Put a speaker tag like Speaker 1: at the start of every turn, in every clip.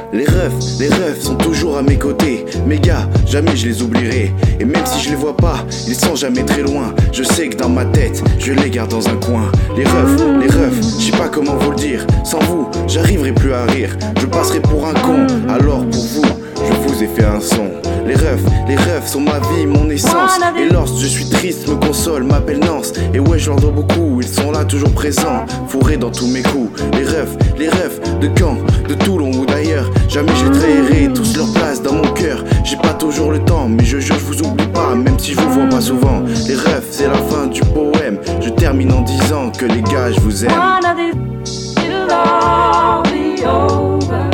Speaker 1: Les rêves sont toujours à mes côtés. Mes gars, jamais je les oublierai. Et même si je les vois pas, ils sont jamais très loin. Je sais que dans ma tête, je les garde dans un coin. Les rêves, je sais pas comment vous le dire. Sans vous, j'arriverai plus à rire. Je passerai pour un con, alors pour vous, je vous ai fait un son. Les rêves sont ma vie, mon essence. Et lorsque je suis triste, me console, m'appelle Nance. Et ouais, je leur dois beaucoup, ils sont là toujours présents, fourrés dans tous mes coups. Les rêves de Caen, de Toulon ou d'ailleurs. Jamais je les trahirai, tous leur place dans mon cœur. J'ai pas toujours le temps, mais je vous oublie pas, même si je vous vois pas souvent. Les rêves, c'est la fin du poème. Je termine en disant que les gars, je vous aime.
Speaker 2: It'll all be over.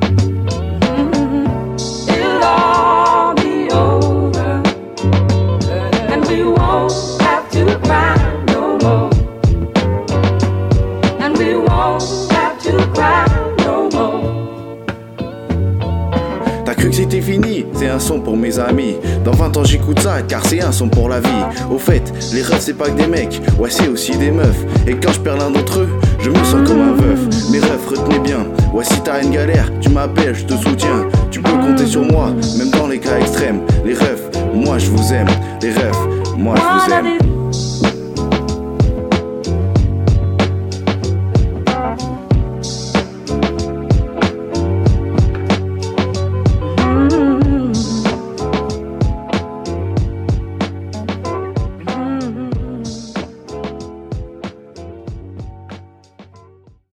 Speaker 2: It'll all be over. And we won't have to cry no more. And we won't have to cry no more.
Speaker 1: T'as cru que c'était fini? C'est un son pour mes amis. Dans 20 ans j'écoute ça car c'est un son pour la vie. Au fait, les rêves c'est pas que des mecs, ouais c'est aussi des meufs. Et quand je perds l'un d'entre eux, je me sens comme un veuf. Mes rêves, retenez bien, ouais si t'as une galère, tu m'appelles, je te soutiens. Tu peux compter sur moi, même dans les cas extrêmes. Les rêves, moi je vous aime. Les rêves, moi je vous aime.